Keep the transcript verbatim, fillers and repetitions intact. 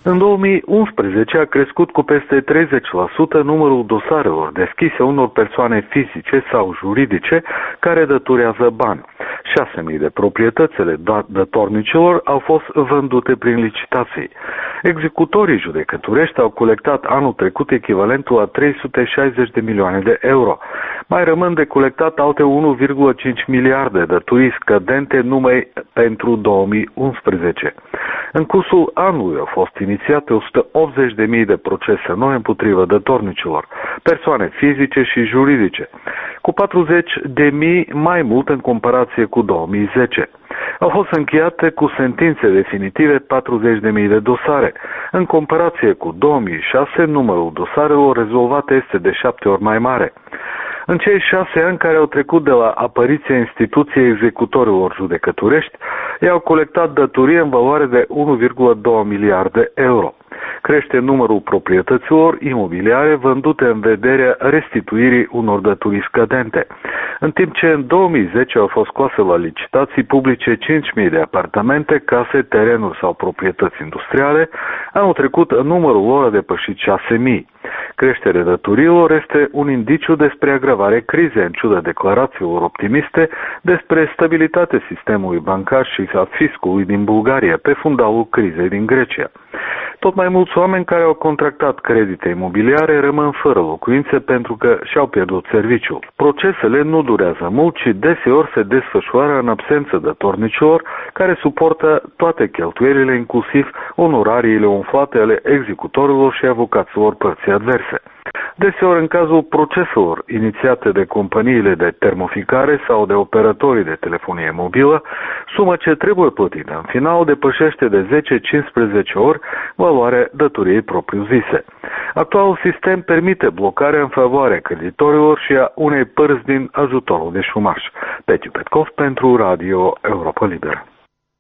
În două mii unsprezece a crescut cu peste treizeci la sută numărul dosarelor deschise unor persoane fizice sau juridice care dătorează bani. șase mii de proprietățile dătornicilor au fost vândute prin licitații. Executorii judecătorești au colectat anul trecut echivalentul a trei sute șaizeci de milioane de euro. Mai rămân de colectat alte unu virgulă cinci miliarde de datorii scădente numai pentru două mii unsprezece. În cursul anului au fost inițiate o sută optzeci de mii de procese noi împotriva dătornicilor, persoane fizice și juridice, cu patruzeci de mii mai mult în comparație cu două mii zece. Au fost încheiate cu sentințe definitive patruzeci de mii de dosare. În comparație cu două mii șase, numărul dosarelor rezolvate este de șapte ori mai mare. În cei șase ani care au trecut de la apariția instituției executorilor judecătorești, ei au colectat datorie în valoare de unu virgulă doi miliarde de euro. Crește numărul proprietăților imobiliare vândute în vederea restituirii unor datorii scădente. În timp ce în două mii zece au fost scoase la licitații publice cinci mii de apartamente, case, terenuri sau proprietăți industriale, anul trecut numărul lor a depășit șase mii. Creșterea datorilor este un indiciu despre agravarea crizei, în ciuda declarațiilor optimiste despre stabilitatea sistemului bancar și a fiscului din Bulgaria pe fundalul crizei din Grecia. Tot mai mulți oameni care au contractat credite imobiliare rămân fără locuințe pentru că și-au pierdut serviciul. Procesele nu durează mult, ci deseori se desfășoară în absență dătornicilor care suportă toate cheltuielile, inclusiv onorariile umflate ale executorilor și avocaților părții adverse. Deseori, în cazul proceselor inițiate de companiile de termoficare sau de operatorii de telefonie mobilă, suma ce trebuie plătită în final depășește de zece-cincisprezece ori valoarea datoriei propriu-zise. Actualul sistem permite blocarea în favoarea creditorilor și a unei părți din ajutorul de șumaș. Petiu Petkov pentru Radio Europa Liberă.